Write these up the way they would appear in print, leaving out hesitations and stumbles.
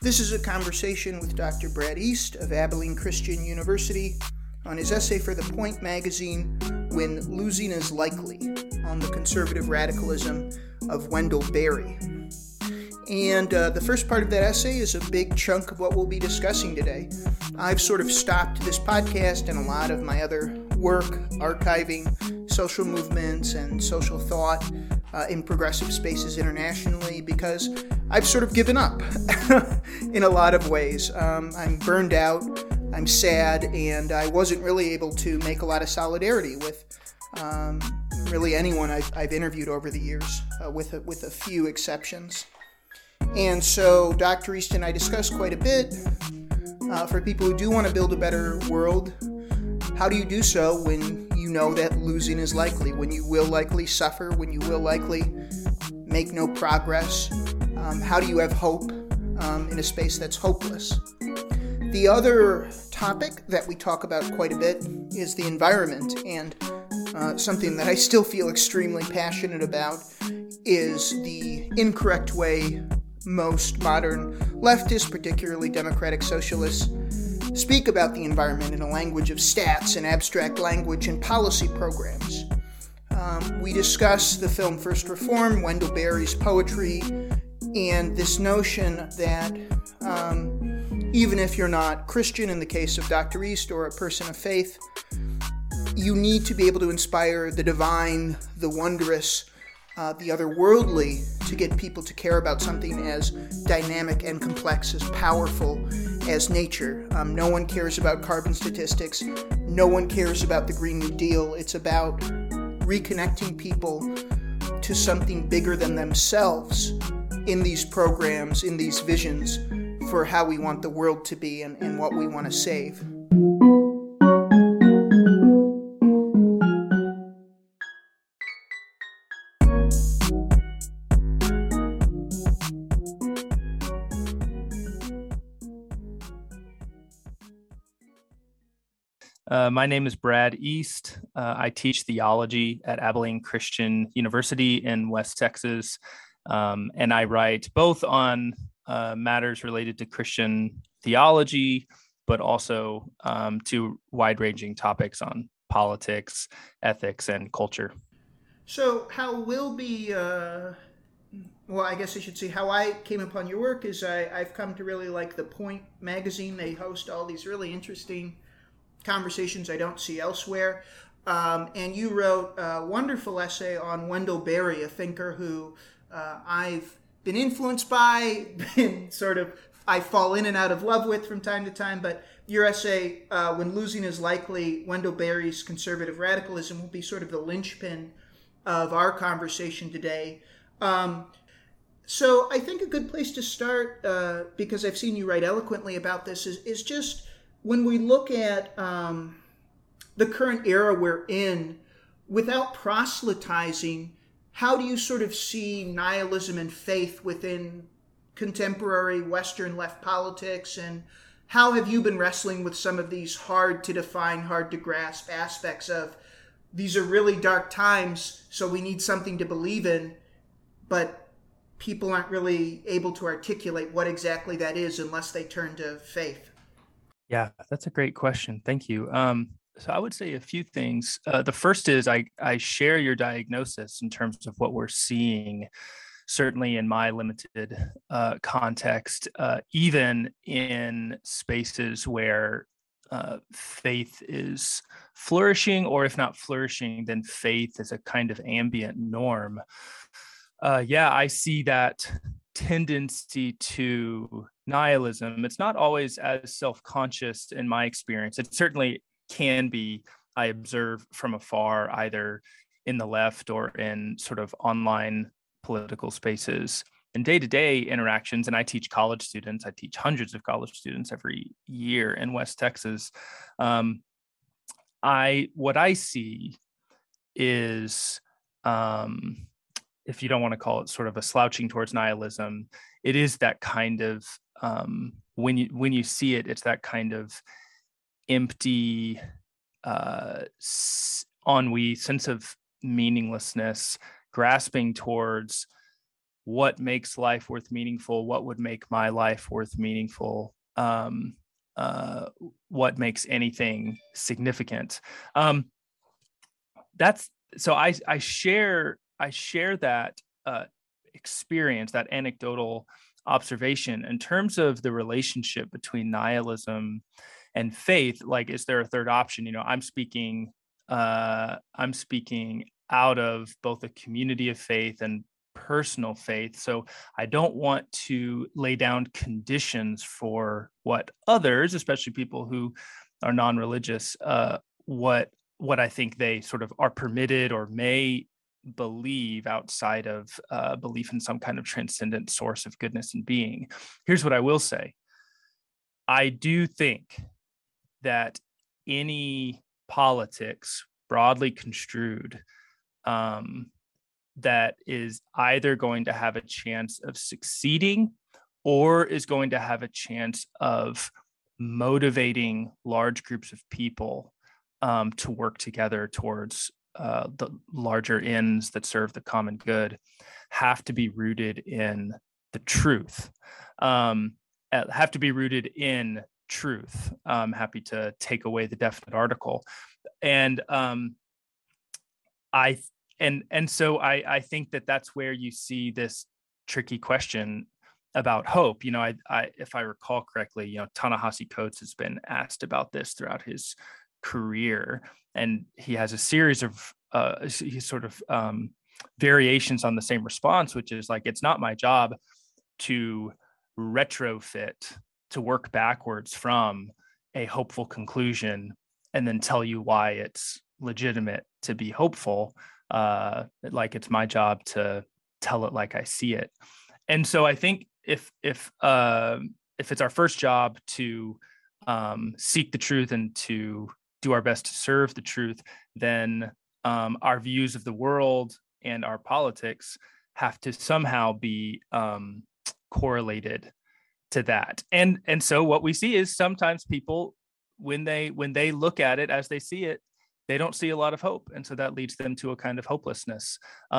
This is a conversation with Dr. Brad East of Abilene Christian University on his essay for The Point magazine, When Losing is Likely, on the conservative radicalism of Wendell Berry. And the first part of that essay is a big chunk of what we'll be discussing today. I've sort of stopped this podcast and a lot of my other work archiving social movements and social thought in progressive spaces internationally because I've sort of given up in a lot of ways. I'm burned out, I'm sad, and I wasn't really able to make a lot of solidarity with really anyone I've interviewed over the years, with a few exceptions. And so Dr. East and I discussed quite a bit. For people who do want to build a better world, how do you do so when you know that losing is likely, when you will likely suffer, when you will likely make no progress? How do you have hope in a space that's hopeless? The other topic that we talk about quite a bit is the environment, and something that I still feel extremely passionate about is the incorrect way most modern leftists, particularly democratic socialists, speak about the environment in a language of stats and abstract language and policy programs. We discuss the film First Reform, Wendell Berry's poetry, and this notion that even if you're not Christian, in the case of Dr. East, or a person of faith, you need to be able to inspire the divine, the wondrous, the otherworldly, to get people to care about something as dynamic and complex, as powerful as nature. No one cares about carbon statistics. No one cares about the Green New Deal. It's about reconnecting people to something bigger than themselves in these programs, in these visions for how we want the world to be and what we want to save. My name is Brad East. I teach theology at Abilene Christian University in West Texas, and I write both on matters related to Christian theology, but also to wide-ranging topics on politics, ethics, and culture. So how will be, I guess I should say how I came upon your work is I've come to really like The Point magazine. They host all these really interesting conversations I don't see elsewhere. And you wrote a wonderful essay on Wendell Berry, a thinker who I've been influenced by, I fall in and out of love with from time to time. But your essay, When Losing is Likely, Wendell Berry's Conservative Radicalism, will be sort of the linchpin of our conversation today. So I think a good place to start, because I've seen you write eloquently about this, is just when we look at the current era we're in, without proselytizing, how do you sort of see nihilism and faith within contemporary Western left politics? And how have you been wrestling with some of these hard to define, hard to grasp aspects of these are really dark times, so we need something to believe in, but people aren't really able to articulate what exactly that is unless they turn to faith? Yeah, that's a great question. Thank you. So I would say a few things. The first is I share your diagnosis in terms of what we're seeing, certainly in my limited context, even in spaces where faith is flourishing, or if not flourishing, then faith is a kind of ambient norm. I see that tendency to nihilism. It's not always as self-conscious in my experience. It certainly can be, I observe from afar, either in the left or in sort of online political spaces and day-to-day interactions. And I teach college students. I teach hundreds of college students every year in West Texas. What I see is, if you don't want to call it sort of a slouching towards nihilism, it is that kind of, when you see it, it's that kind of empty ennui, sense of meaninglessness, grasping towards what makes life worth meaningful, what would make my life worth meaningful, what makes anything significant. That's so I share that experience, that anecdotal observation in terms of the relationship between nihilism and faith. Like, is there a third option? I'm speaking out of both a community of faith and personal faith. So I don't want to lay down conditions for what others, especially people who are non-religious, what I think they sort of are permitted or may believe outside of belief in some kind of transcendent source of goodness and being. Here's what I will say. I do think that any politics broadly construed that is either going to have a chance of succeeding or is going to have a chance of motivating large groups of people to work together towards the larger ends that serve the common good, have to be rooted in the truth, have to be rooted in truth. I'm happy to take away the definite article. And so I think that that's where you see this tricky question about hope. If I recall correctly, Ta-Nehisi Coates has been asked about this throughout his career, and he has a series of variations on the same response, which is like, it's not my job to retrofit, to work backwards from a hopeful conclusion and then tell you why it's legitimate to be hopeful. Like, it's my job to tell it like I see it. And so I think if it's our first job to seek the truth and to do our best to serve the truth, then our views of the world and our politics have to somehow be correlated to that. And so what we see is sometimes people, when they look at it as they see it, they don't see a lot of hope, and so that leads them to a kind of hopelessness.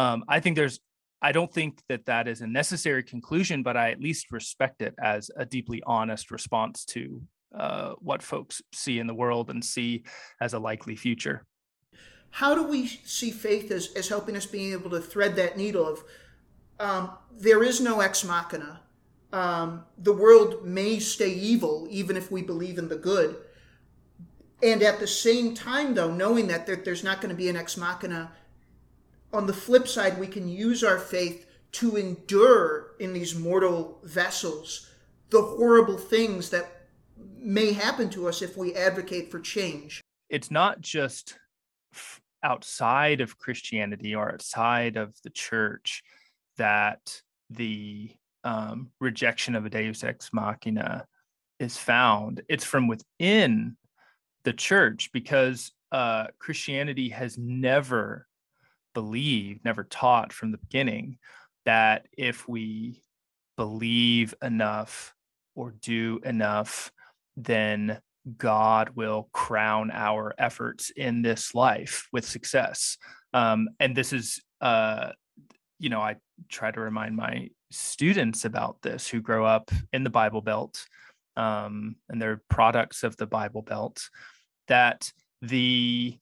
I don't think that is a necessary conclusion, but I at least respect it as a deeply honest response to what folks see in the world and see as a likely future. How do we see faith as helping us being able to thread that needle of there is no ex machina. The world may stay evil even if we believe in the good. And at the same time, though, knowing that there's not going to be an ex machina, on the flip side, we can use our faith to endure in these mortal vessels the horrible things that may happen to us if we advocate for change. It's not just outside of Christianity or outside of the church that the rejection of a Deus ex machina is found. It's from within the church, because Christianity has never taught from the beginning that if we believe enough or do enough, then God will crown our efforts in this life with success. And this is, I try to remind my students about this who grow up in the Bible Belt, and they're products of the Bible Belt, that the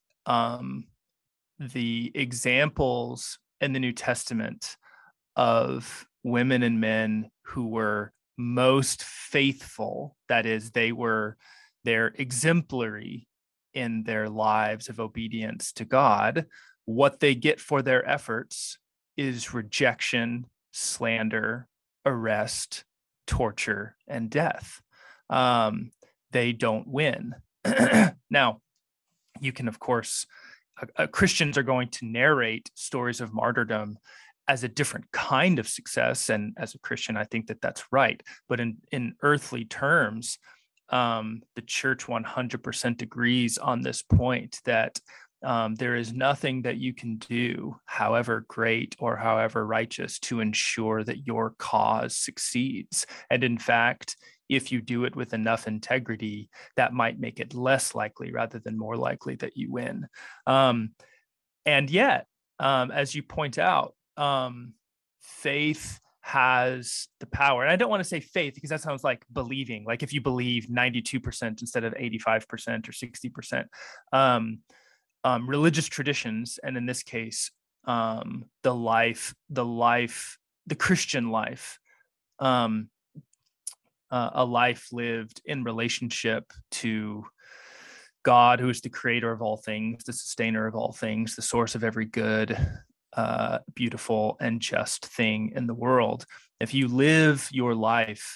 examples in the New Testament of women and men who were most faithful, that is, they're exemplary in their lives of obedience to God, what they get for their efforts is rejection, slander, arrest, torture, and death. They don't win. Now, you can, of course, Christians are going to narrate stories of martyrdom as a different kind of success. And as a Christian, I think that that's right. But in earthly terms, the church 100% agrees on this point, that there is nothing that you can do, however great or however righteous, to ensure that your cause succeeds. And in fact, if you do it with enough integrity, that might make it less likely rather than more likely that you win. And yet, as you point out, faith has the power. And I don't want to say faith because that sounds like believing, like if you believe 92% instead of 85% or 60%. Religious traditions, and in this case, the Christian life, a life lived in relationship to God, who is the creator of all things, the sustainer of all things, the source of every good, beautiful, and just thing in the world. If you live your life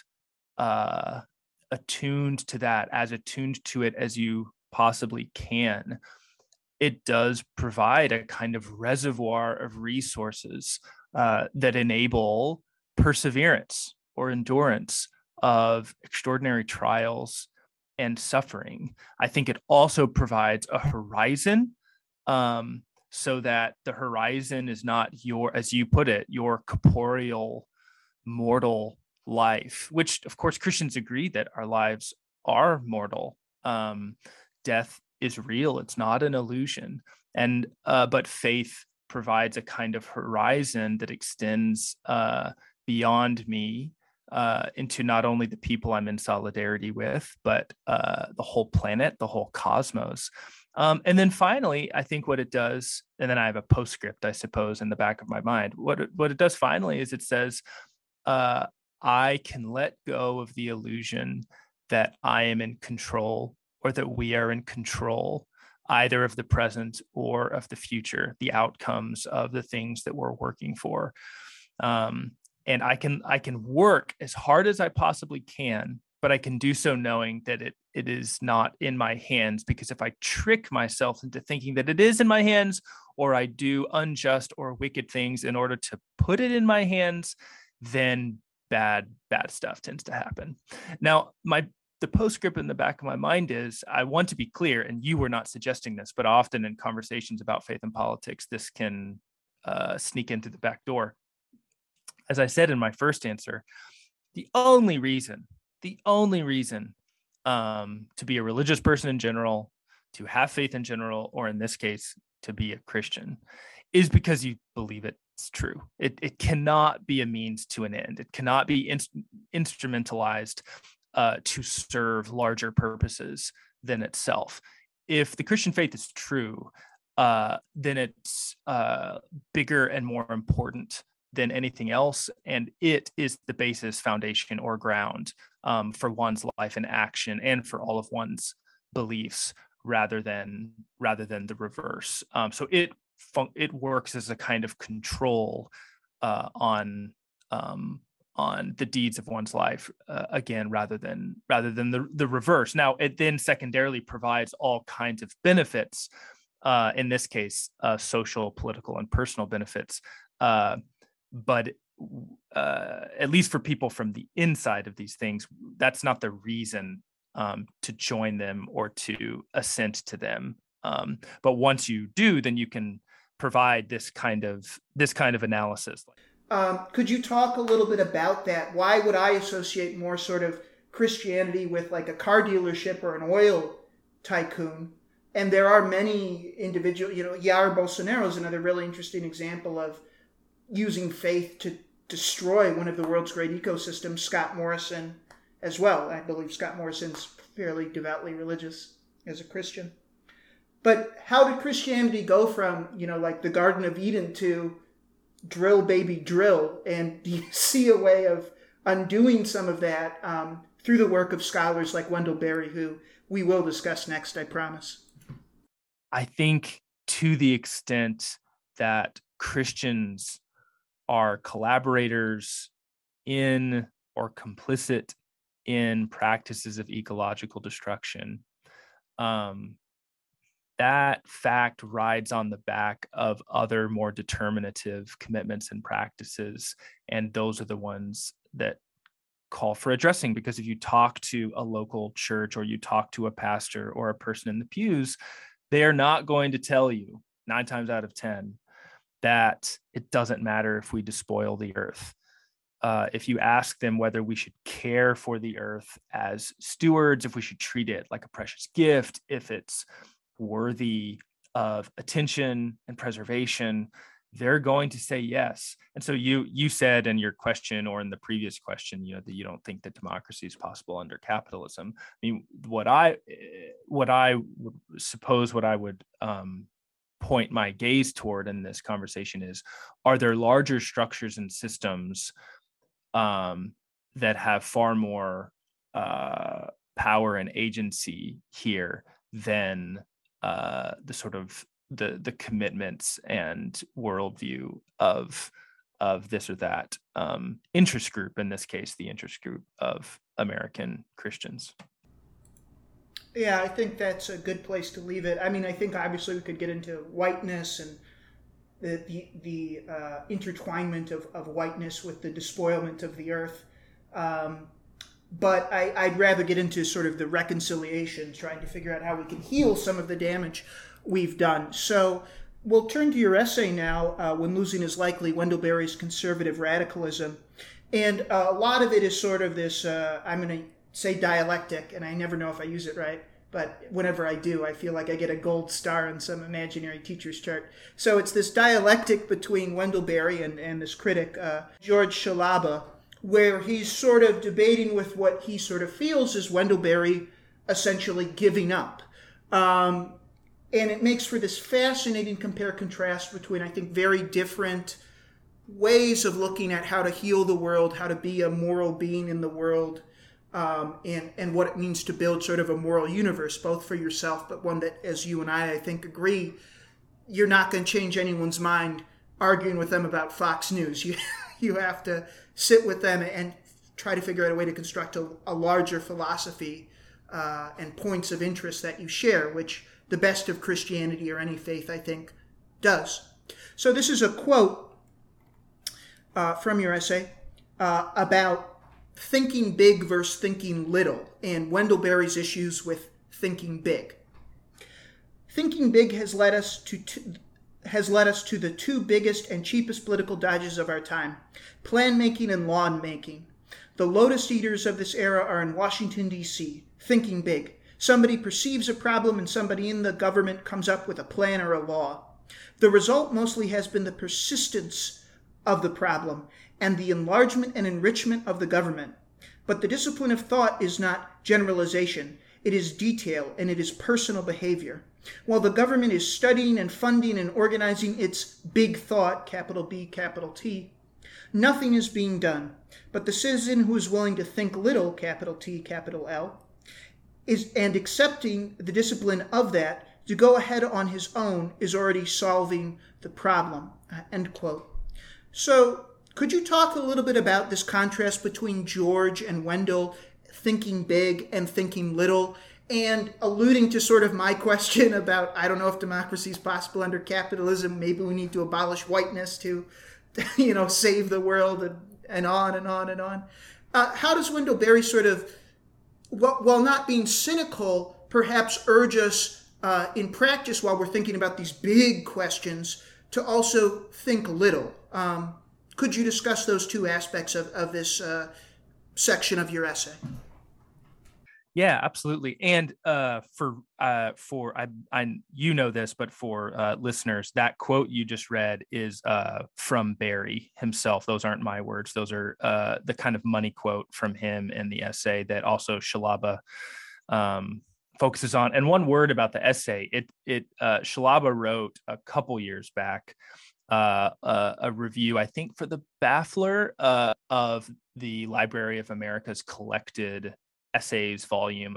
attuned to that, as attuned to it as you possibly can, it does provide a kind of reservoir of resources that enable perseverance or endurance of extraordinary trials and suffering. I think it also provides a horizon, so that the horizon is not your, as you put it, your corporeal, mortal life, which of course Christians agree that our lives are mortal. Death is real. It's not an illusion. And but faith provides a kind of horizon that extends beyond me, into not only the people I'm in solidarity with, but the whole planet, the whole cosmos. And then finally, I think what it does, and then I have a postscript, I suppose, in the back of my mind. What it does finally is it says, I can let go of the illusion that I am in control, or that we are in control, either of the present or of the future, the outcomes of the things that we're working for. And I can work as hard as I possibly can, but I can do so knowing that it is not in my hands, because if I trick myself into thinking that it is in my hands, or I do unjust or wicked things in order to put it in my hands, then bad stuff tends to happen. Now, the postscript in the back of my mind is, I want to be clear, and you were not suggesting this, but often in conversations about faith and politics, this can sneak into the back door. As I said in my first answer, the only reason to be a religious person in general, to have faith in general, or in this case, to be a Christian, is because you believe it's true. It cannot be a means to an end. It cannot be instrumentalized to serve larger purposes than itself. If the Christian faith is true, then it's bigger and more important than anything else, and it is the basis, foundation, or ground for one's life and action, and for all of one's beliefs, rather than the reverse. So it works as a kind of control on the deeds of one's life, again, rather than the reverse. Now, it then secondarily provides all kinds of benefits, in this case, social, political, and personal benefits. But at least for people from the inside of these things, that's not the reason to join them or to assent to them. But once you do, then you can provide this kind of analysis. Could you talk a little bit about that? Why would I associate more sort of Christianity with like a car dealership or an oil tycoon? And there are many individuals, Jair Bolsonaro is another really interesting example of using faith to destroy one of the world's great ecosystems. Scott Morrison as well. I believe Scott Morrison's fairly devoutly religious as a Christian. But how did Christianity go from, like the Garden of Eden to drill, baby, drill? And do you see a way of undoing some of that through the work of scholars like Wendell Berry, who we will discuss next, I promise? I think to the extent that Christians are collaborators in or complicit in practices of ecological destruction, that fact rides on the back of other more determinative commitments and practices. And those are the ones that call for addressing, because if you talk to a local church, or you talk to a pastor or a person in the pews, they are not going to tell you 9 times out of 10 that it doesn't matter if we despoil the earth. If you ask them whether we should care for the earth as stewards, if we should treat it like a precious gift, if it's worthy of attention and preservation, they're going to say yes. And so you said in your question, or in the previous question, that you don't think that democracy is possible under capitalism. I mean, what I would suppose, what I would point my gaze toward in this conversation is, are there larger structures and systems that have far more power and agency here than the sort of the commitments and worldview of this or that interest group, in this case, the interest group of American Christians? Yeah, I think that's a good place to leave it. I mean, I think obviously we could get into whiteness and the intertwinement of whiteness with the despoilment of the earth. But I'd rather get into sort of the reconciliation, trying to figure out how we can heal some of the damage we've done. So we'll turn to your essay now, When Losing is Likely, Wendell Berry's Conservative Radicalism. And a lot of it is sort of this, I'm going to say dialectic, and I never know if I use it right, but whenever I do, I feel like I get a gold star in some imaginary teacher's chart. So it's this dialectic between Wendell Berry and this critic, George Shalaba, where he's sort of debating with what he sort of feels is Wendell Berry essentially giving up. And it makes for this fascinating compare-contrast between, I think, very different ways of looking at how to heal the world, how to be a moral being in the world, and what it means to build sort of a moral universe, both for yourself, but one that, as you and I think, agree, you're not going to change anyone's mind arguing with them about Fox News. You have to sit with them and try to figure out a way to construct a larger philosophy and points of interest that you share, which the best of Christianity or any faith, I think, does. So this is a quote from your essay about thinking big versus thinking little, and Wendell Berry's issues with thinking big. Thinking big has led us to the two biggest and cheapest political dodges of our time: plan making and law making. The lotus eaters of this era are in Washington, D.C., thinking big. Somebody perceives a problem and somebody in the government comes up with a plan or a law. The result mostly has been the persistence of the problem and the enlargement and enrichment of the government. But the discipline of thought is not generalization. It is detail, and it is personal behavior. While the government is studying and funding and organizing its big thought, capital B, capital T, nothing is being done. But the citizen who is willing to think little, capital T, capital L, and accepting the discipline of that to go ahead on his own, is already solving the problem, end quote. So could you talk a little bit about this contrast between George and Wendell, thinking big and thinking little, and alluding to sort of my question about, I don't know if democracy is possible under capitalism, maybe we need to abolish whiteness to, save the world, and on and on and on. How does Wendell Berry sort of, while not being cynical, perhaps urge us in practice while we're thinking about these big questions to also think little? Could you discuss those two aspects of this section of your essay? Yeah, absolutely. And for you know this, but for listeners, that quote you just read is from Berry himself. Those aren't my words. Those are the kind of money quote from him in the essay that also Shalaba focuses on. And one word about the essay, Shalaba wrote a couple years back a review, I think, for the Baffler of the Library of America's collected essays volume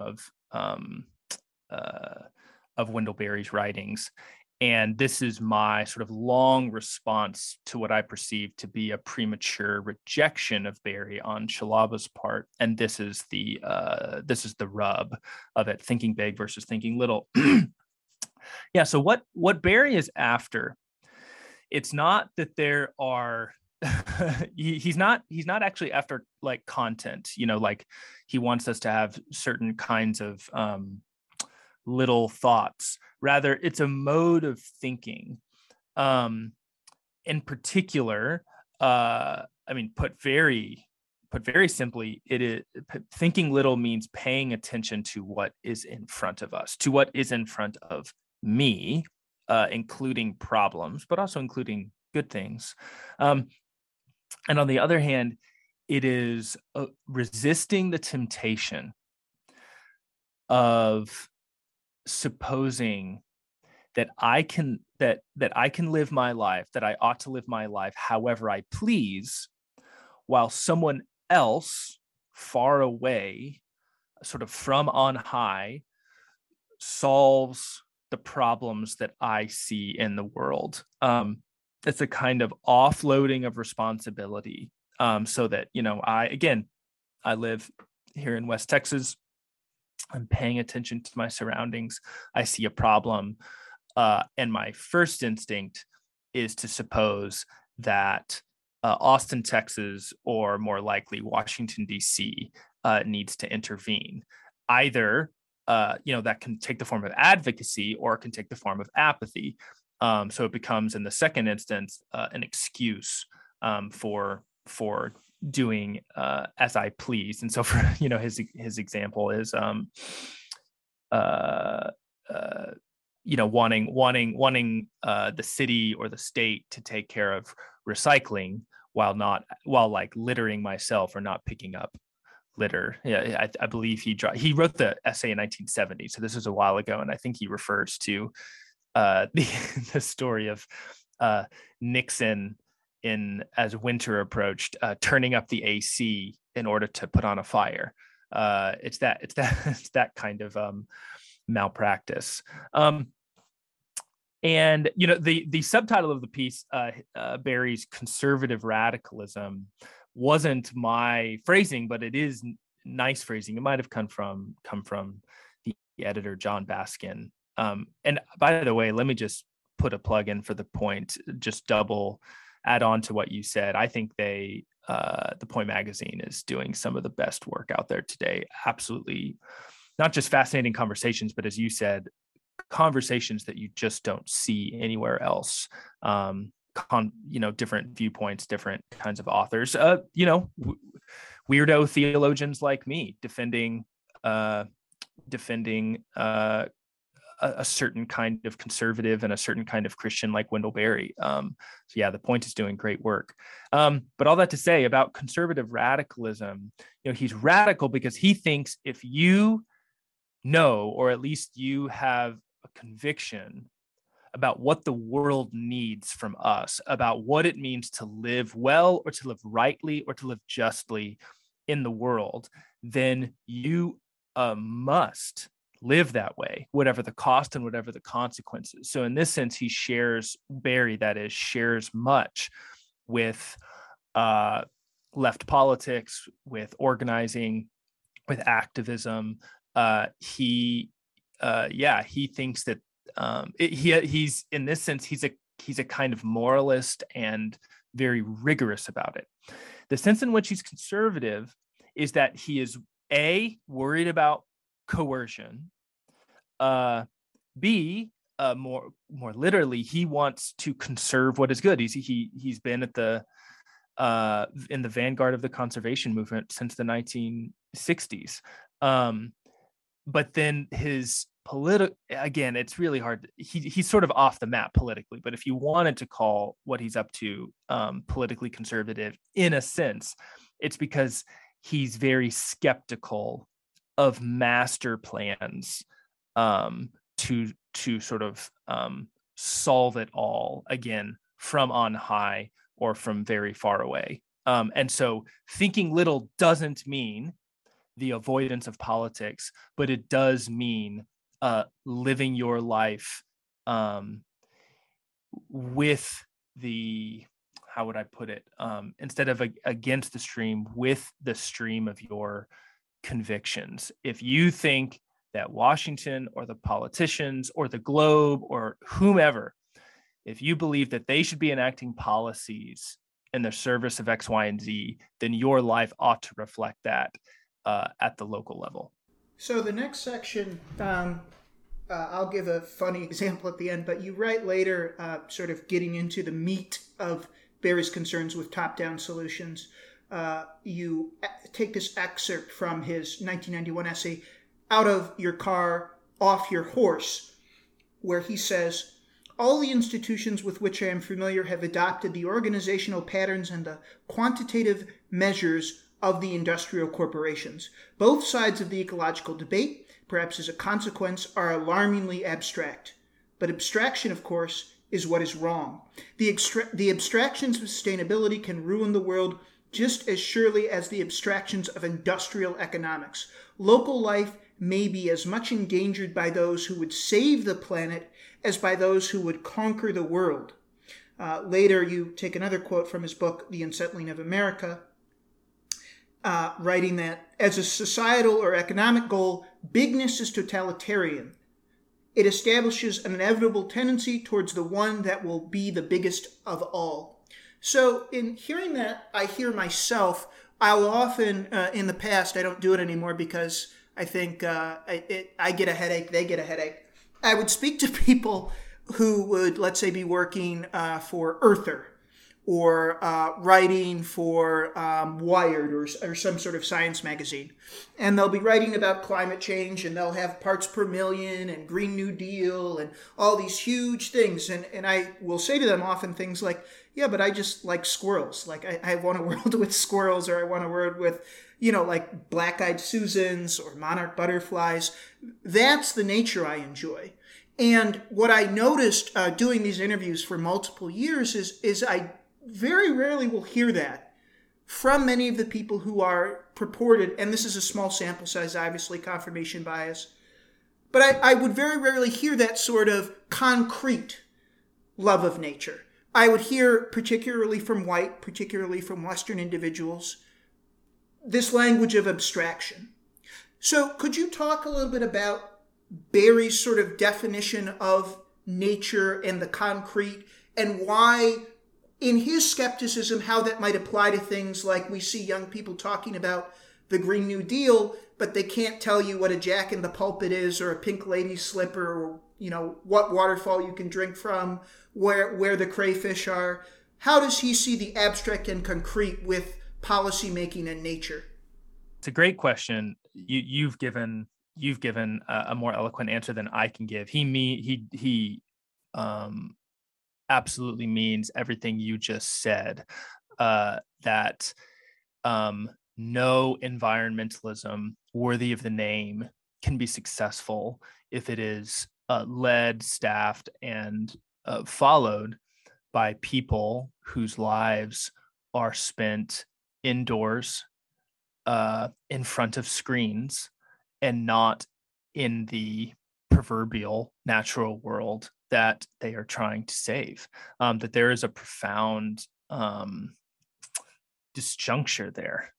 of Wendell Berry's writings. And this is my sort of long response to what I perceive to be a premature rejection of Berry on Shalaba's part. And this is the rub of it: thinking big versus thinking little. Yeah. So what Berry is after, it's not that there are he's not actually after like content, like he wants us to have certain kinds of little thoughts. Rather, it's a mode of thinking. In particular, put very simply, thinking little means paying attention to what is in front of us, to what is in front of me, including problems, but also including good things. And on the other hand, it is resisting the temptation of supposing that I can live my life, that I ought to live my life however I please, while someone else far away, sort of from on high, solves the problems that I see in the world. It's a kind of offloading of responsibility, so that, I live here in West Texas. I'm paying attention to my surroundings. I see a problem. And my first instinct is to suppose that Austin, Texas, or more likely Washington, D.C. Needs to intervene. Either, that can take the form of advocacy or it can take the form of apathy. So it becomes, in the second instance, an excuse for doing as I please. And so, for his example is wanting the city or the state to take care of recycling while like littering myself or not picking up litter. Yeah, I believe he wrote the essay in 1970, so this was a while ago, and I think he refers to the story of Nixon, as winter approached, turning up the AC in order to put on a fire. It's that kind of malpractice. And the subtitle of the piece, Barry's conservative radicalism, wasn't my phrasing, but it is nice phrasing. It might have come from the editor, John Baskin. And by the way, let me just put a plug in for The Point, just double add on to what you said. I think The Point magazine is doing some of the best work out there today. Absolutely, not just fascinating conversations, but as you said, conversations that you just don't see anywhere else. Different viewpoints, different kinds of authors, weirdo theologians like me defending a certain kind of conservative and a certain kind of Christian like Wendell Berry. So yeah, The Point is doing great work. But all that to say about conservative radicalism, he's radical because he thinks if you know, or at least you have a conviction about what the world needs from us, about what it means to live well or to live rightly or to live justly in the world, then you must live that way, whatever the cost and whatever the consequences. So in this sense, Barry shares much with left politics, with organizing, with activism. He thinks that he's in this sense, he's a kind of moralist and very rigorous about it. The sense in which he's conservative is that he is worried about coercion. B, more literally, he wants to conserve what is good. He's been at in the vanguard of the conservation movement since the 1960s. But then his again, it's really hard. He's sort of off the map politically, but if you wanted to call what he's up to politically conservative in a sense, it's because he's very skeptical of master plans to sort of solve it all, again, from on high or from very far away. And so thinking little doesn't mean the avoidance of politics, but it does mean living your life with how would I put it? Instead of against the stream, with the stream of your convictions. If you think that Washington or the politicians or the Globe or whomever, if you believe that they should be enacting policies in the service of X, Y, and Z, then your life ought to reflect that at the local level. So the next section, I'll give a funny example at the end, but you write later, sort of getting into the meat of Barry's concerns with top-down solutions. You take this excerpt from his 1991 essay, Out of Your Car, Off Your Horse, where he says, all the institutions with which I am familiar have adopted the organizational patterns and the quantitative measures of the industrial corporations. Both sides of the ecological debate, perhaps as a consequence, are alarmingly abstract. But abstraction, of course, is what is wrong. The abstractions of sustainability can ruin the world just as surely as the abstractions of industrial economics. Local life may be as much endangered by those who would save the planet as by those who would conquer the world. Later, you take another quote from his book, The Unsettling of America, writing that, as a societal or economic goal, bigness is totalitarian. It establishes an inevitable tendency towards the one that will be the biggest of all. So in hearing that, I hear myself. I'll often, in the past, I don't do it anymore because I think I get a headache, they get a headache. I would speak to people who would, let's say, be working for Earther, or writing for Wired or some sort of science magazine. And they'll be writing about climate change, and they'll have parts per million and Green New Deal and all these huge things. And I will say to them often things like, yeah, but I just like squirrels. Like I want a world with squirrels, or I want a world with, like black-eyed Susans or monarch butterflies. That's the nature I enjoy. And what I noticed doing these interviews for multiple years is I very rarely will hear that from many of the people who are purported, and this is a small sample size, obviously, confirmation bias, but I would very rarely hear that sort of concrete love of nature. I would hear, particularly from white, particularly from Western individuals, this language of abstraction. So could you talk a little bit about Barry's sort of definition of nature and the concrete, and why, in his skepticism, how that might apply to things like we see young people talking about the Green New Deal, but they can't tell you what a Jack in the Pulpit is, or a Pink Lady slipper, or, what waterfall you can drink from, where the crayfish are. How does he see the abstract and concrete with policy making and nature? It's a great question. You've given a more eloquent answer than I can give. He absolutely means everything you just said, that no environmentalism worthy of the name can be successful if it is led, staffed, and followed by people whose lives are spent indoors, in front of screens, and not in the proverbial natural world that they are trying to save. That there is a profound disjuncture there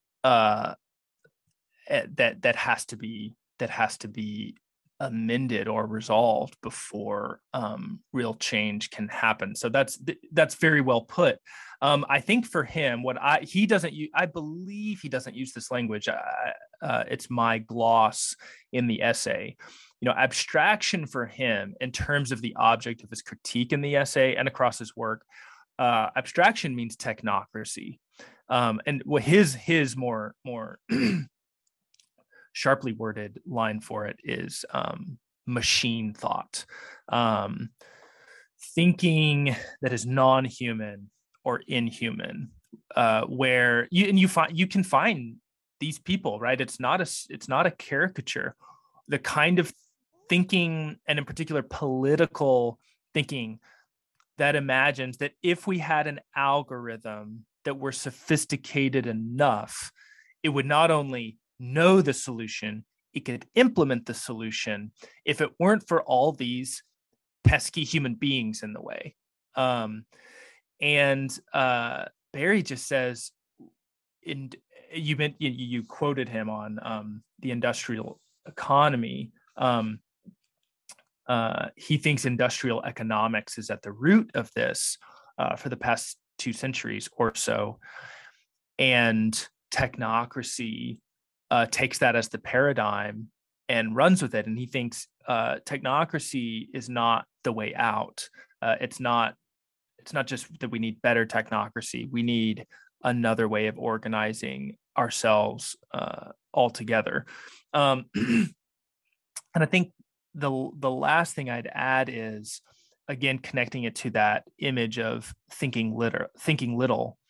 that has to be amended or resolved before real change can happen. So that's very well put. I think for him, I believe he doesn't use this language. It's my gloss in the essay. Abstraction for him, in terms of the object of his critique in the essay and across his work, abstraction means technocracy. And what his more sharply worded line for it is machine thought, thinking that is non-human or inhuman, where you can find these people, right? It's not a caricature. The kind of thinking, and in particular political thinking, that imagines that if we had an algorithm that were sophisticated enough, it would not only know the solution, it could implement the solution if it weren't for all these pesky human beings in the way. Barry just says, you quoted him on the industrial economy. He thinks industrial economics is at the root of this for the past 2 centuries or so, and technocracy takes that as the paradigm and runs with it. And he thinks technocracy is not the way out. It's not just that we need better technocracy. We need another way of organizing ourselves altogether. And I think the last thing I'd add is again, connecting it to that image of thinking little.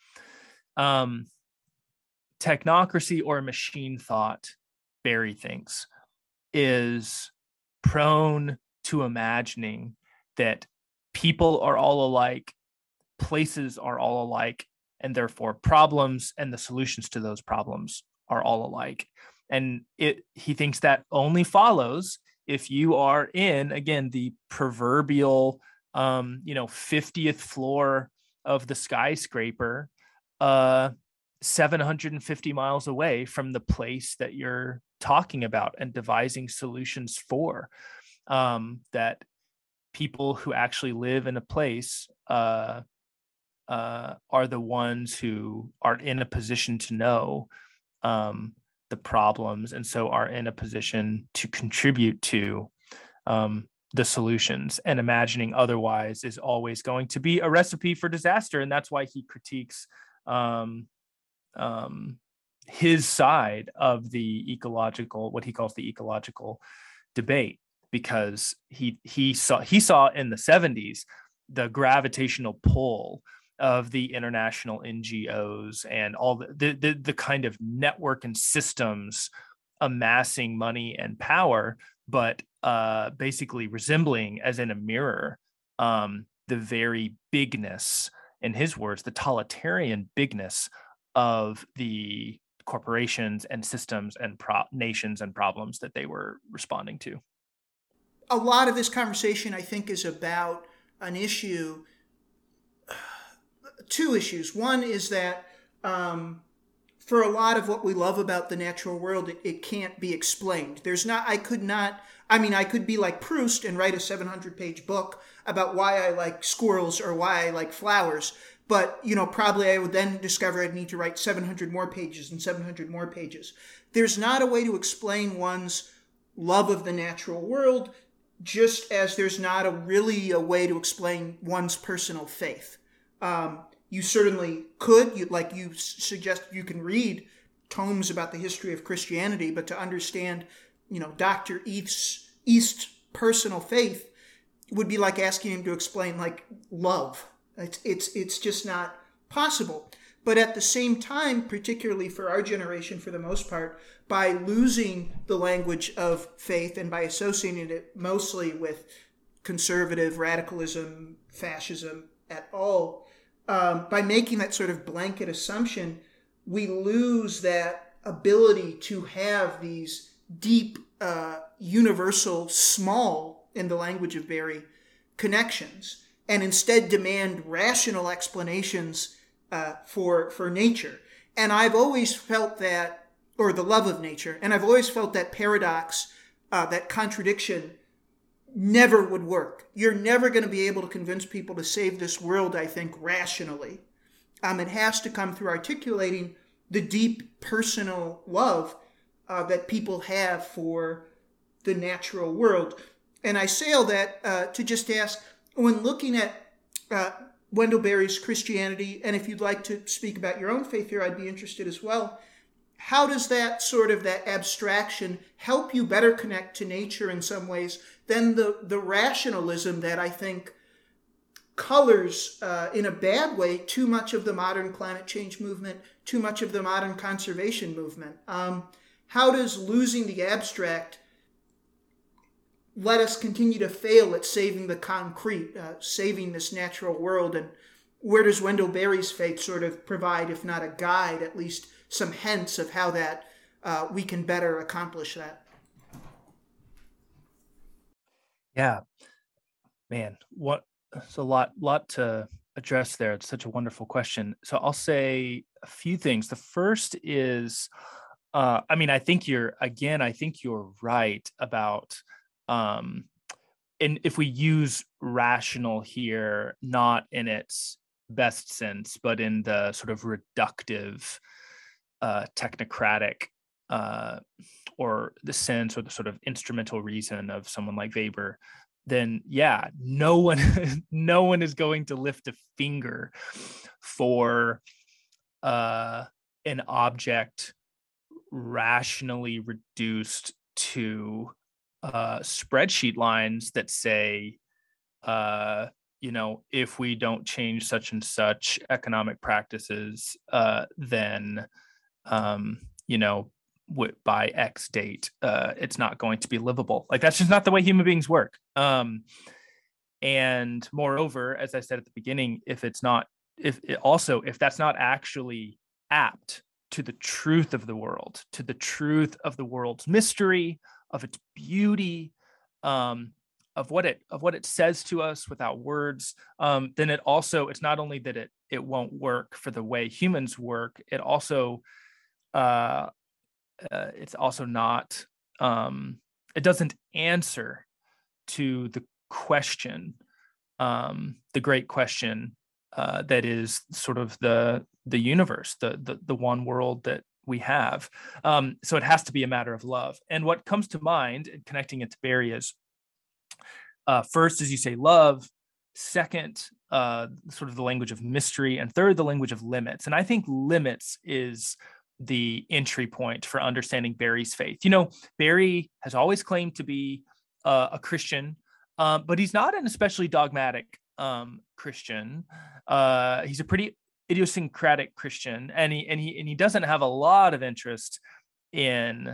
Technocracy or machine thought, Berry thinks, is prone to imagining that people are all alike, places are all alike, and therefore problems and the solutions to those problems are all alike. And he thinks that only follows if you are in, again, the proverbial 50th floor of the skyscraper, 750 miles away from the place that you're talking about and devising solutions for. That people who actually live in a place are the ones who are in a position to know the problems, and so are in a position to contribute to the solutions. And imagining otherwise is always going to be a recipe for disaster. And that's why he critiques his side of the ecological, what he calls the ecological debate, because he saw in the 70s the gravitational pull of the international NGOs and all the kind of network and systems amassing money and power, but basically resembling, as in a mirror, the very bigness, in his words, the totalitarian bigness of the corporations and systems and nations and problems that they were responding to. A lot of this conversation, I think, is about an issue, two issues. One is that for a lot of what we love about the natural world, it can't be explained. I could be like Proust and write a 700-page book about why I like squirrels or why I like flowers. But, probably I would then discover I'd need to write 700 more pages and 700 more pages. There's not a way to explain one's love of the natural world, just as there's not really a way to explain one's personal faith. You certainly could, like you suggest, you can read tomes about the history of Christianity, but to understand, Dr. East's personal faith would be like asking him to explain, like, love. It's just not possible. But at the same time, particularly for our generation, for the most part, by losing the language of faith and by associating it mostly with conservative radicalism, fascism at all, by making that sort of blanket assumption, we lose that ability to have these deep, universal, small, in the language of Berry, connections, and instead demand rational explanations for nature. And I've always felt that, or the love of nature, and I've always felt that paradox, that contradiction, never would work. You're never going to be able to convince people to save this world, I think, rationally. It has to come through articulating the deep personal love that people have for the natural world. And I say all that to just ask, when looking at Wendell Berry's Christianity, and if you'd like to speak about your own faith here, I'd be interested as well. How does that abstraction help you better connect to nature in some ways than the rationalism that I think colors, in a bad way, too much of the modern climate change movement, too much of the modern conservation movement? How does losing the abstract let us continue to fail at saving the concrete, saving this natural world? And where does Wendell Berry's faith provide, if not a guide, at least some hints of how that we can better accomplish that? Yeah, man, it's a lot to address there. It's such a wonderful question. So I'll say a few things. The first is, I think you're right about, and if we use rational here, not in its best sense, but in the sort of reductive, technocratic, or the sense or the sort of instrumental reason of someone like Weber, then yeah, no one is going to lift a finger for an object rationally reduced to spreadsheet lines that say if we don't change such and such economic practices, then, by X date, it's not going to be livable. Like, that's just not the way human beings work. And moreover, as I said at the beginning, if that's not actually apt to the truth of the world, to the truth of the world's mystery, of its beauty, of what it says to us without words, then it's not only that it won't work for the way humans work, it's also not, it doesn't answer to the question, the great question, that is sort of the universe, the one world that we have. So it has to be a matter of love. And what comes to mind, connecting it to Barry, is first, as you say, love. Second, sort of the language of mystery. And third, the language of limits. And I think limits is the entry point for understanding Barry's faith. Barry has always claimed to be a Christian, but he's not an especially dogmatic Christian. He's a pretty idiosyncratic Christian, and he doesn't have a lot of interest in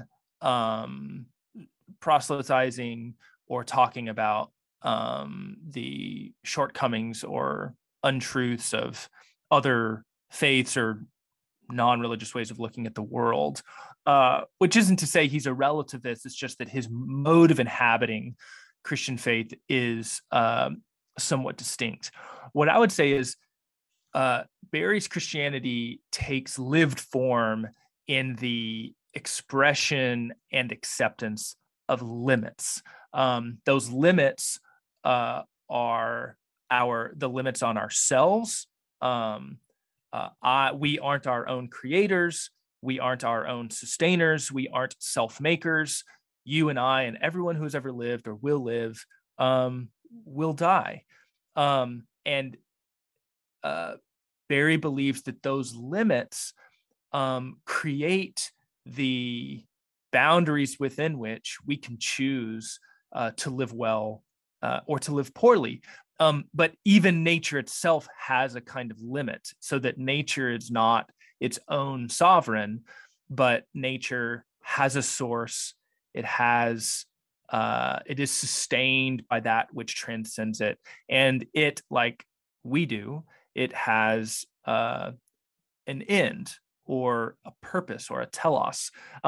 proselytizing or talking about the shortcomings or untruths of other faiths or non-religious ways of looking at the world, which isn't to say he's a relativist. It's just that his mode of inhabiting Christian faith is somewhat distinct. What I would say is Barry's Christianity takes lived form in the expression and acceptance of limits. Those limits are the limits on ourselves. We aren't our own creators. We aren't our own sustainers. We aren't self-makers. You and I and everyone who's ever lived or will live will die. And Barry believes that those limits create the boundaries within which we can choose to live well or to live poorly. But even nature itself has a kind of limit, so that nature is not its own sovereign, but nature has a source. It is sustained by that which transcends it. And it, like we do, it has an end or a purpose or a telos.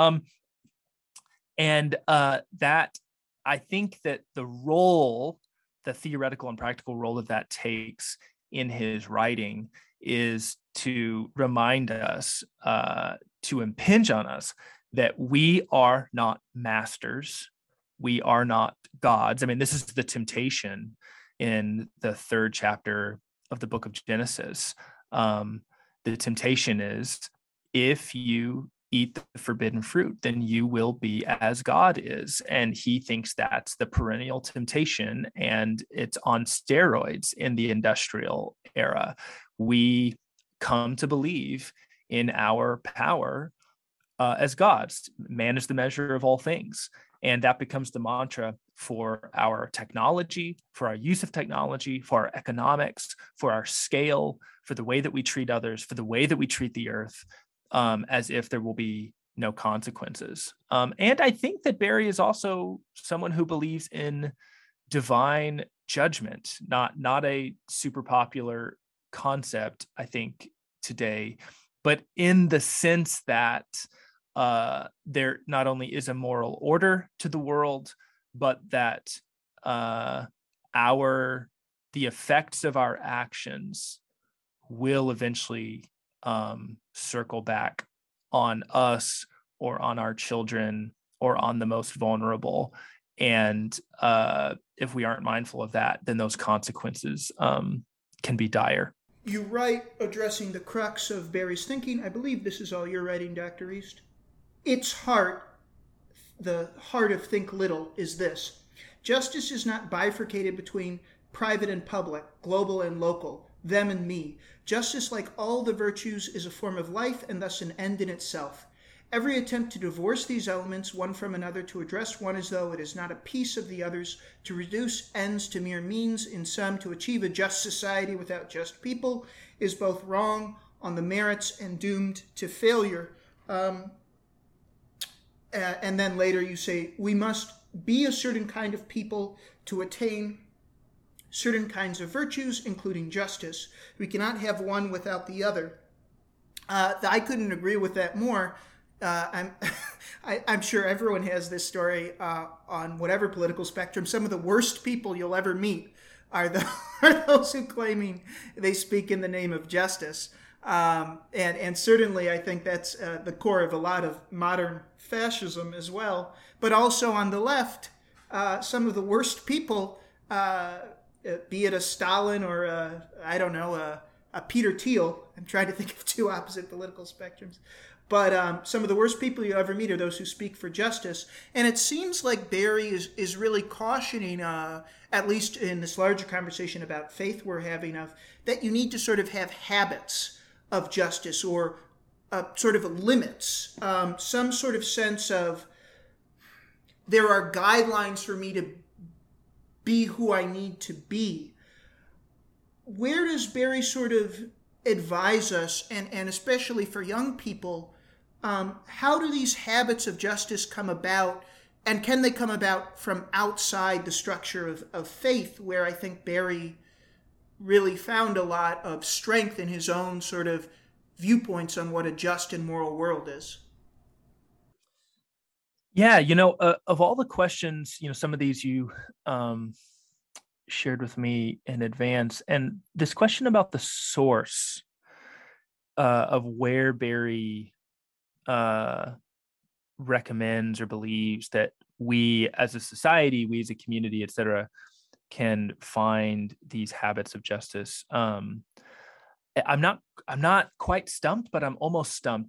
And that, I think that the theoretical and practical role that takes in his writing is to remind us, to impinge on us, that we are not masters. We are not gods. I mean, this is the temptation in the 3rd chapter of the book of Genesis. The temptation is, if you eat the forbidden fruit, then you will be as God is. And he thinks that's the perennial temptation, and it's on steroids in the industrial era. We come to believe in our power as gods. Man is the measure of all things. And that becomes the mantra for our technology, for our use of technology, for our economics, for our scale, for the way that we treat others, for the way that we treat the earth, as if there will be no consequences. And I think that Barry is also someone who believes in divine judgment, not a super popular concept, I think, today, but in the sense that there not only is a moral order to the world, but that the effects of our actions will eventually circle back on us or on our children or on the most vulnerable. And if we aren't mindful of that, then those consequences can be dire. You write, addressing the crux of Barry's thinking, I believe this is all you're writing, Dr. East. Its heart, the heart of Think Little, is this: justice is not bifurcated between private and public, global and local, them and me. Justice, like all the virtues, is a form of life and thus an end in itself. Every attempt to divorce these elements one from another, to address one as though it is not a piece of the others, to reduce ends to mere means, in sum, to achieve a just society without just people, is both wrong on the merits and doomed to failure. And then later you say, we must be a certain kind of people to attain certain kinds of virtues, including justice. We cannot have one without the other. I couldn't agree with that more. I'm sure everyone has this story on whatever political spectrum. Some of the worst people you'll ever meet are those who claiming they speak in the name of justice. And certainly I think that's the core of a lot of modern fascism as well. But also on the left, some of the worst people, be it a Stalin or a Peter Thiel. I'm trying to think of two opposite political spectrums. But some of the worst people you ever meet are those who speak for justice. And it seems like Barry is really cautioning, at least in this larger conversation about faith we're having, of that you need to sort of have habits of justice, or sort of limits, some sort of sense of there are guidelines for me to be who I need to be. Where does Barry sort of advise us, and especially for young people, how do these habits of justice come about, and can they come about from outside the structure of faith, where I think Barry really found a lot of strength in his own sort of viewpoints on what a just and moral world is? Yeah, of all the questions, some of these you shared with me in advance, and this question about the source of where Barry recommends or believes that we as a society, we as a community, et cetera, can find these habits of justice. I'm not quite stumped, but I'm almost stumped.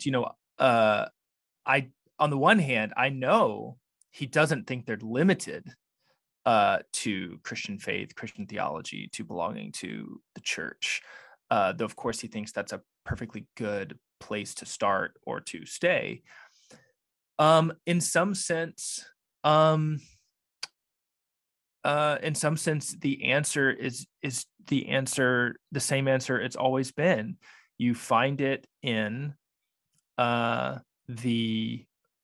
On the one hand, I know he doesn't think they're limited to Christian faith, Christian theology, to belonging to the church. Though, of course, he thinks that's a perfectly good place to start or to stay. In some sense, the answer is the same answer it's always been. You find it in the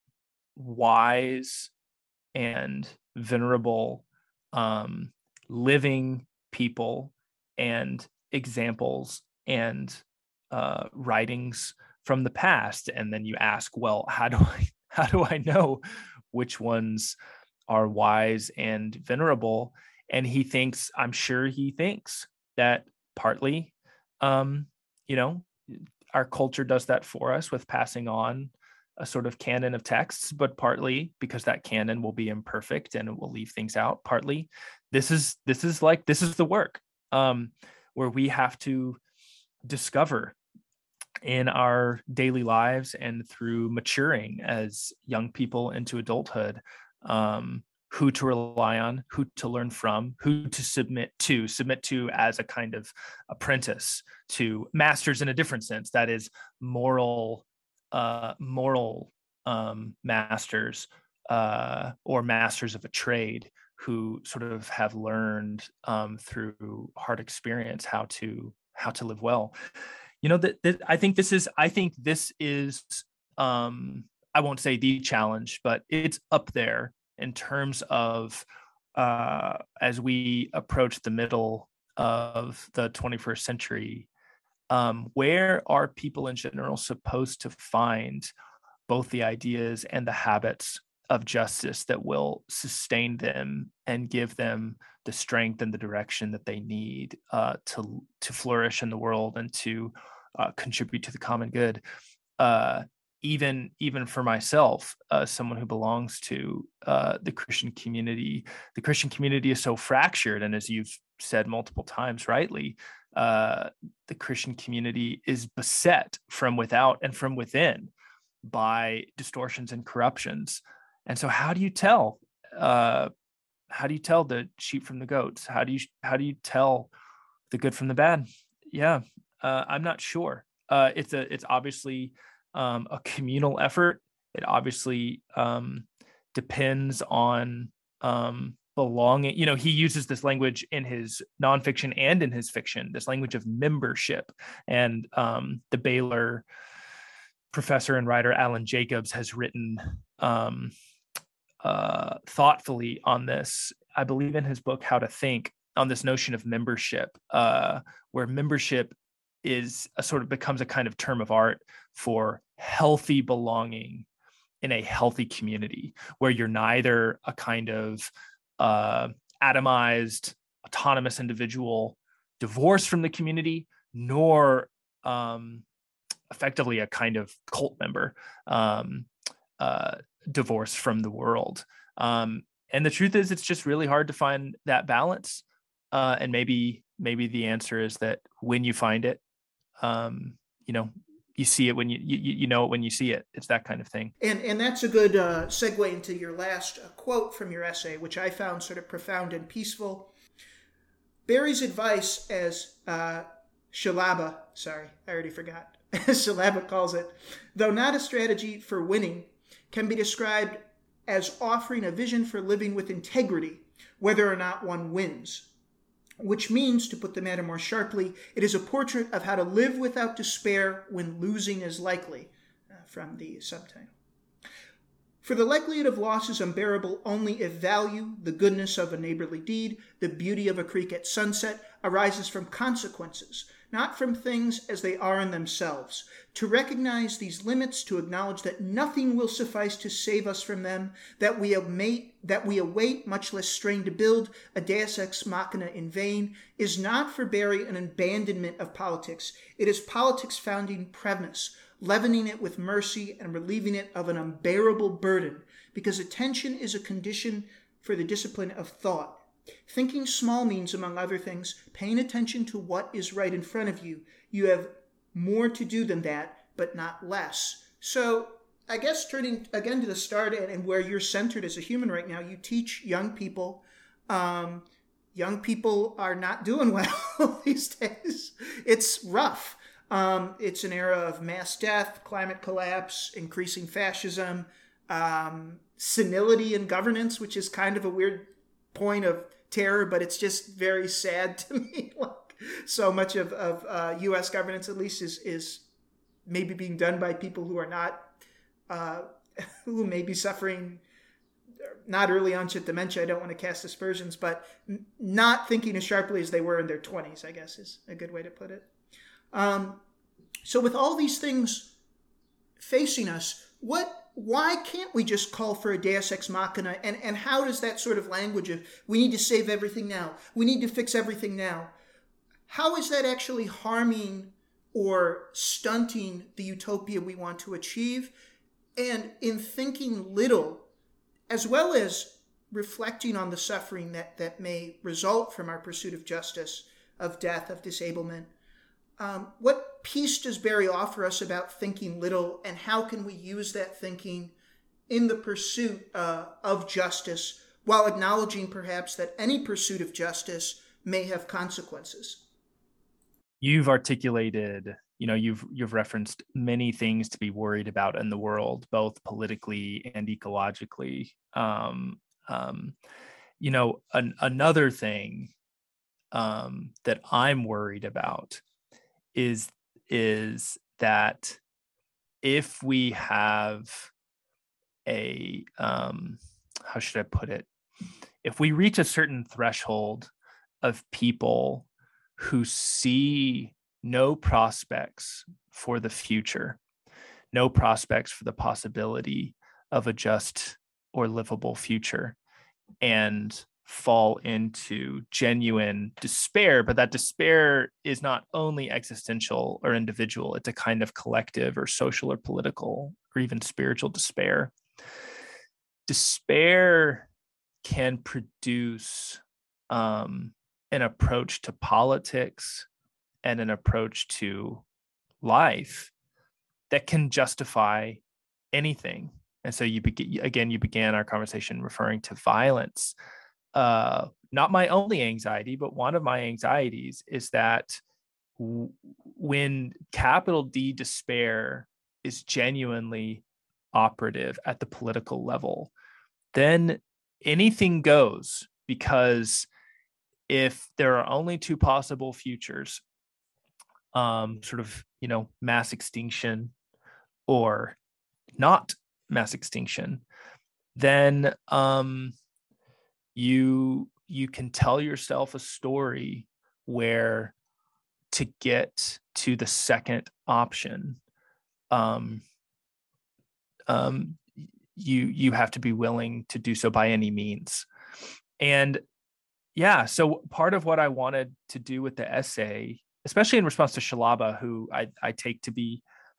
wise and venerable living people and examples and writings from the past. And then you ask, well, how do I know which ones are wise and venerable? And I'm sure he thinks that partly, our culture does that for us with passing on a sort of canon of texts, but partly because that canon will be imperfect and it will leave things out. Partly, this is the work where we have to discover in our daily lives and through maturing as young people into adulthood, who to rely on, who to learn from, who to submit to as a kind of apprentice to masters in a different sense, that is moral masters or masters of a trade who sort of have learned through hard experience how to live well. I think this is I won't say the challenge, but it's up there in terms of as we approach the middle of the 21st century. Where are people in general supposed to find both the ideas and the habits of justice that will sustain them and give them the strength and the direction that they need to flourish in the world and to contribute to the common good? Even for myself, someone who belongs to the Christian community is so fractured, and as you've said multiple times, rightly, the Christian community is beset from without and from within by distortions and corruptions. And so how do you tell the sheep from the goats? How do you tell the good from the bad? I'm not sure. It's obviously a communal effort, It obviously depends on belonging. He uses this language in his nonfiction and in his fiction, this language of membership. And the Baylor professor and writer Alan Jacobs has written thoughtfully on this, I believe in his book, How to Think, on this notion of membership, where membership is becomes a kind of term of art for healthy belonging in a healthy community, where you're neither a kind of atomized, autonomous individual divorced from the community, nor effectively a kind of cult member divorced from the world. And the truth is, it's just really hard to find that balance. And maybe the answer is that when you find it, you see it when you know it when you see it. It's that kind of thing. And that's a good segue into your last quote from your essay, which I found sort of profound and peaceful. Barry's advice, as Shalaba calls it, though not a strategy for winning, can be described as offering a vision for living with integrity, whether or not one wins. Which means, to put the matter more sharply, it is a portrait of how to live without despair when losing is likely, from the subtitle. For the likelihood of loss is unbearable only if value, the goodness of a neighborly deed, the beauty of a creek at sunset, arises from consequences, not from things as they are in themselves. To recognize these limits, to acknowledge that nothing will suffice to save us from them, that we await, much less strain to build, a deus ex machina in vain, is not for Barry an abandonment of politics. It is politics' founding premise, leavening it with mercy and relieving it of an unbearable burden, because attention is a condition for the discipline of thought. Thinking small means, among other things, paying attention to what is right in front of you. You have more to do than that, but not less. So I guess turning again to the start and where you're centered as a human right now, you teach young people. Young people are not doing well these days. It's rough. It's an era of mass death, climate collapse, increasing fascism, senility in governance, which is kind of a weird point of terror, but it's just very sad to me. Like, so much of U.S. governance, at least, is maybe being done by people who are not, who may be suffering not early onset dementia. I don't want to cast aspersions, but not thinking as sharply as they were in their 20s, I guess, is a good way to put it. So with all these things facing us, why can't we just call for a deus ex machina? And how does that sort of language of we need to save everything now, we need to fix everything now, how is that actually harming or stunting the utopia we want to achieve? And in thinking little, as well as reflecting on the suffering that may result from our pursuit of justice, of death, of disablement, what piece does Barry offer us about thinking little, and how can we use that thinking in the pursuit of justice, while acknowledging perhaps that any pursuit of justice may have consequences? You've articulated, you've referenced many things to be worried about in the world, both politically and ecologically. Another thing that I'm worried about is that if we have a, how should I put it? If we reach a certain threshold of people who see no prospects for the future, no prospects for the possibility of a just or livable future, and fall into genuine despair, but that despair is not only existential or individual, it's a kind of collective or social or political or even spiritual despair. Despair can produce an approach to politics and an approach to life that can justify anything. And so you began our conversation referring to violence. Not my only anxiety, but one of my anxieties is that when capital D despair is genuinely operative at the political level, then anything goes, because if there are only two possible futures, sort of, mass extinction or not mass extinction, then you can tell yourself a story where, to get to the second option, you have to be willing to do so by any means. And yeah, so part of what I wanted to do with the essay, especially in response to Shalaba, who I take to be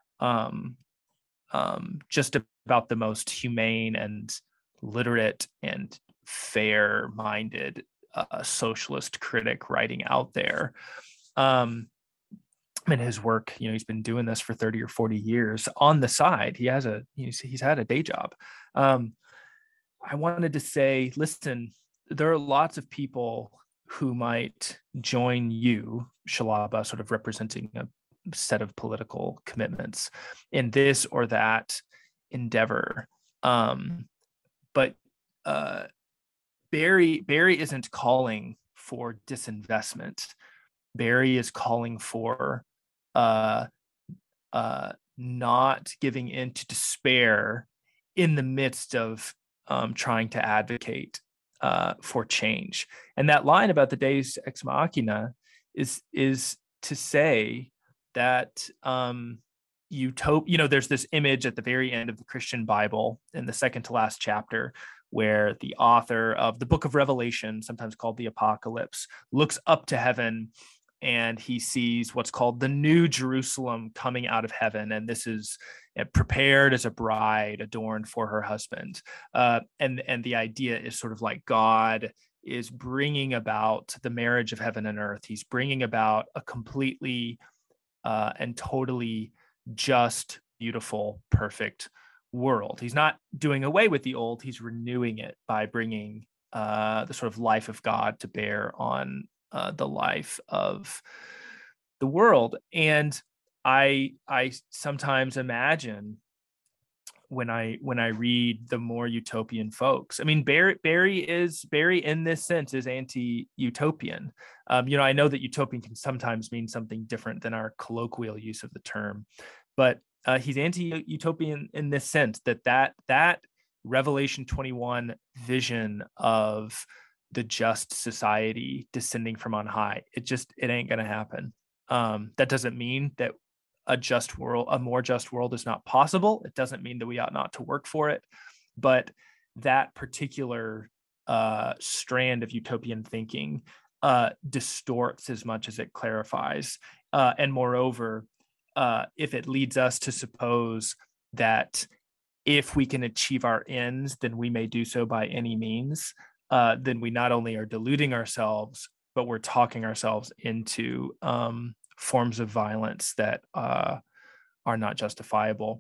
just about the most humane and literate and fair-minded socialist critic writing out there. In his work, he's been doing this for 30 or 40 years on the side. He's had a day job. I wanted to say, listen, there are lots of people who might join you, Shalaba, sort of representing a set of political commitments in this or that endeavor. But Barry isn't calling for disinvestment. Barry is calling for not giving in to despair in the midst of trying to advocate for change. And that line about the Deus ex machina is to say that there's this image at the very end of the Christian Bible in the second to last chapter, where the author of the book of Revelation, sometimes called the Apocalypse, looks up to heaven and he sees what's called the New Jerusalem coming out of heaven. And this is prepared as a bride adorned for her husband. And the idea is sort of like God is bringing about the marriage of heaven and earth. He's bringing about a completely and totally just, beautiful, perfect world. He's not doing away with the old. He's renewing it by bringing the sort of life of God to bear on the life of the world. And I sometimes imagine when I read the more utopian folks, I mean, Barry in this sense is anti-utopian. I know that utopian can sometimes mean something different than our colloquial use of the term, but he's anti-utopian in this sense, that Revelation 21 vision of the just society descending from on high, it ain't going to happen. That doesn't mean that a more just world is not possible. It doesn't mean that we ought not to work for it, but that particular strand of utopian thinking distorts as much as it clarifies. And moreover, if it leads us to suppose that if we can achieve our ends, then we may do so by any means, then we not only are deluding ourselves, but we're talking ourselves into forms of violence that are not justifiable.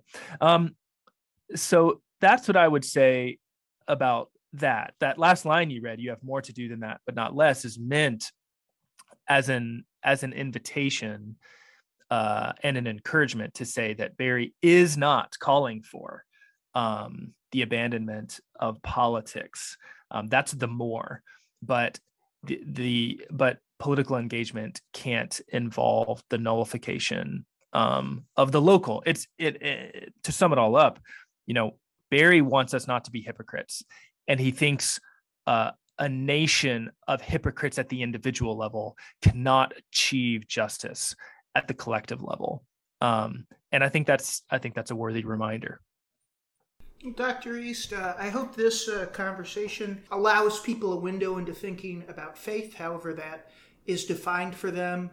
So that's what I would say about that. That last line you read, "You have more to do than that, but not less," is meant as an invitation and an encouragement to say that Barry is not calling for the abandonment of politics. That's the more, but but political engagement can't involve the nullification of the local. To sum it all up, Barry wants us not to be hypocrites, and he thinks a nation of hypocrites at the individual level cannot achieve justice at the collective level. And I think that's a worthy reminder. Dr. East, I hope this conversation allows people a window into thinking about faith, however that is defined for them,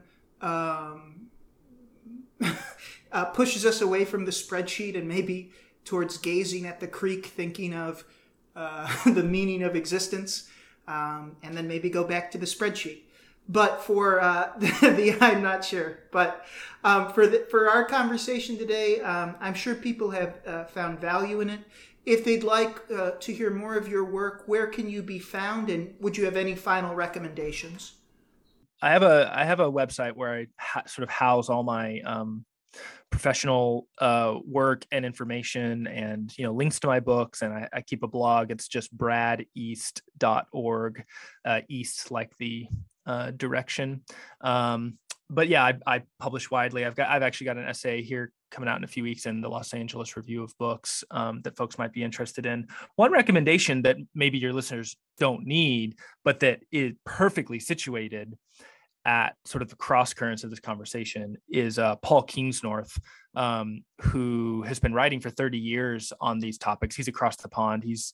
pushes us away from the spreadsheet and maybe towards gazing at the creek, thinking of the meaning of existence, and then maybe go back to the spreadsheet. But for I'm not sure. But for our conversation today, I'm sure people have found value in it. If they'd like to hear more of your work, where can you be found, and would you have any final recommendations? I have a website where I sort of house all my professional work and information, and links to my books. And I keep a blog. It's just bradeast.org, east like the direction. But yeah, I publish widely. I've actually got an essay here coming out in a few weeks in the Los Angeles Review of Books that folks might be interested in. One recommendation that maybe your listeners don't need, but that is perfectly situated at sort of the cross currents of this conversation, is Paul Kingsnorth, who has been writing for 30 years on these topics. He's across the pond. He's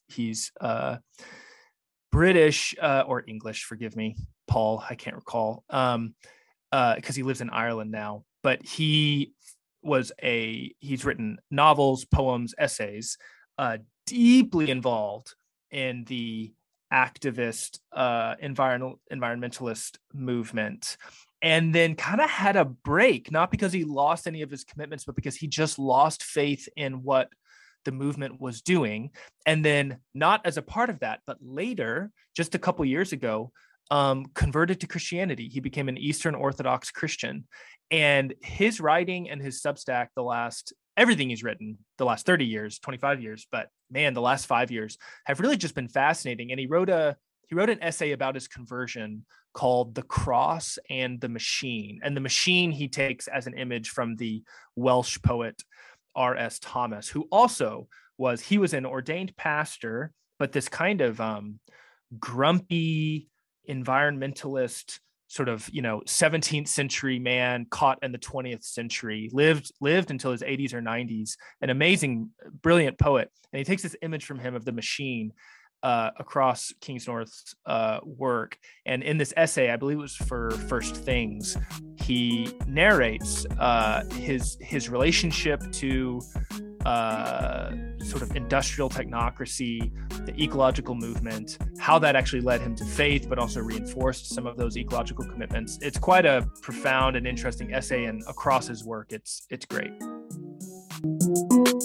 British or English, forgive me, Paul, I can't recall, because he lives in Ireland now. But he's written novels, poems, essays, deeply involved in the activist environmentalist movement, and then kind of had a break, not because he lost any of his commitments, but because he just lost faith in what the movement was doing. And then, not as a part of that, but later, just a couple years ago, converted to Christianity. He became an Eastern Orthodox Christian, and his writing and his Substack, everything he's written the last 30 years, 25 years, but man, the last 5 years have really just been fascinating. And he wrote an essay about his conversion called The Cross and the Machine. And the machine he takes as an image from the Welsh poet R.S. Thomas, who also was an ordained pastor, but this kind of grumpy environmentalist, sort of 17th century man caught in the 20th century, lived until his 80s or 90s, an amazing, brilliant poet. And he takes this image from him of the machine across Kingsnorth's work. And in this essay, I believe it was for First Things, he narrates his relationship to sort of industrial technocracy, the ecological movement, how that actually led him to faith, but also reinforced some of those ecological commitments. It's quite a profound and interesting essay, and across his work, it's great.